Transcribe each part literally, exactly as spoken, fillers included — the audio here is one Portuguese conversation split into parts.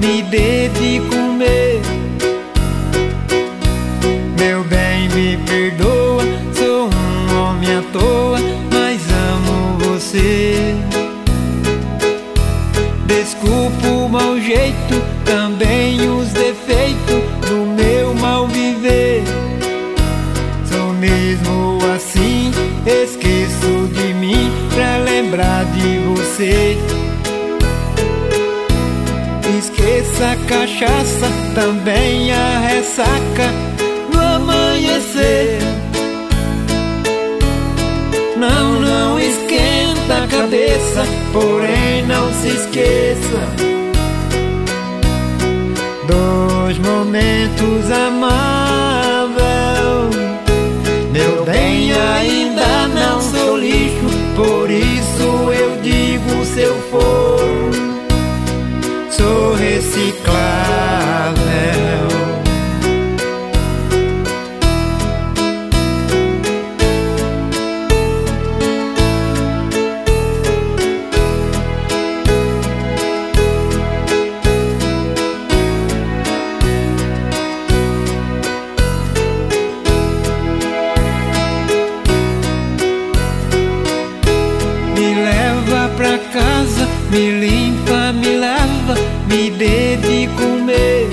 me dê de comer. Meu bem, me perdoa, sou um homem à toa, mas amo você. Desculpa o mau jeito, também os defeitos do meu mal viver. Sou mesmo assim, esqueço de mim pra lembrar de você. Esqueça a cachaça, também a ressaca no amanhecer. Não, não esquenta a cabeça, porém não se esqueça dos momentos amáveis. Meu bem, ainda não sou lixo, por isso eu digo, se eu for, sou reciclável. Pra casa, me limpa, me lava, me dê de comer.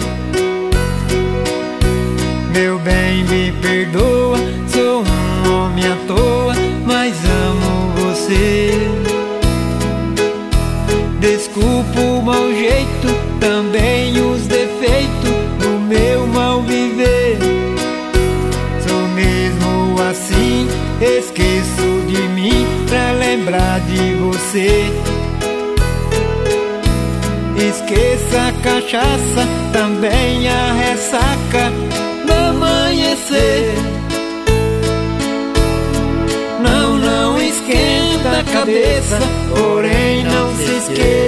Meu bem, me perdoa, sou um homem à toa, mas amo você. Desculpa o mau jeito, também os defeitos do meu mal viver. Sou mesmo assim, esqueço de mim pra lembrar de você. Esqueça a cachaça, também a ressaca no amanhecer. Não, não esquenta a cabeça, porém não se esqueça